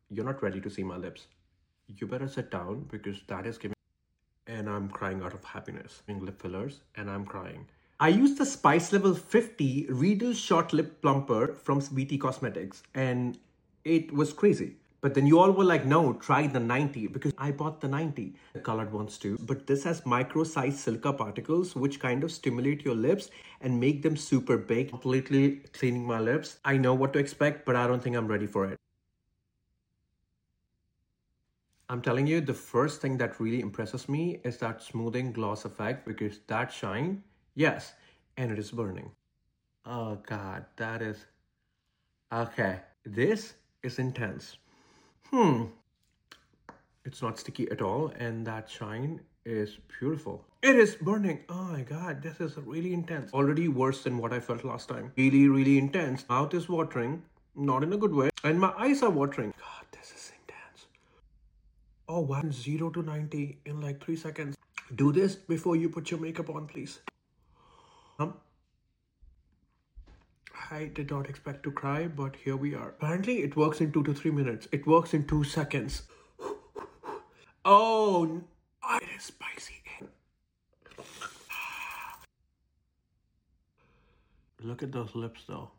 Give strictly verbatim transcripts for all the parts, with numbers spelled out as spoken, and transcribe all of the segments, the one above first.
you're not ready to see my lips. You better sit down because that is giving, and I'm crying out of happiness. Lip fillers, and I'm crying. I used the Spice Level fifty Riedel Short Lip Plumper from V T Cosmetics, and it was crazy. But then you all were like, no, try the ninety, because I bought the ninety. The colored ones too. But this has micro-sized silica particles which kind of stimulate your lips and make them super big, completely cleaning my lips. I know what to expect, but I don't think I'm ready for it. I'm telling you, the first thing that really impresses me is that smoothing gloss effect, because that shine, yes, and it is burning. Oh God, that is, okay. This is intense. Hmm. It's not sticky at all, and that shine is beautiful. It is burning. Oh my God, this is really intense. Already worse than what I felt last time. Really, really intense. Mouth is watering, not in a good way, and my eyes are watering. God, this is intense. Oh wow, zero to ninety in like three seconds. Do this before you put your makeup on, please. Um, I did not expect to cry, but here we are. Apparently, it works in two to three minutes. It works in two seconds. Oh, it is spicy. Look at those lips though.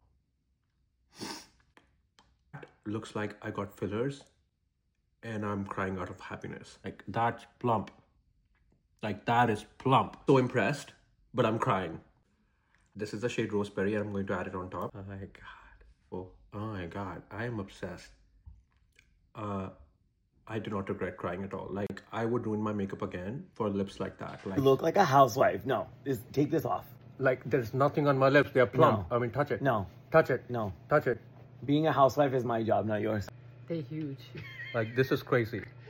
Looks like I got fillers and I'm crying out of happiness. Like, that's plump. Like, that is plump. So impressed, but I'm crying. This is the shade Roseberry, and I'm going to add it on top. Oh my God. Oh, oh my God. I am obsessed. Uh, I do not regret crying at all. Like, I would ruin my makeup again for lips like that. Like, you look like a housewife. No, just take this off. Like, there's nothing on my lips. They're plump. No. I mean, touch it. No. Touch it. No. Touch it. Being a housewife is my job, not yours. They're huge. Like, this is crazy.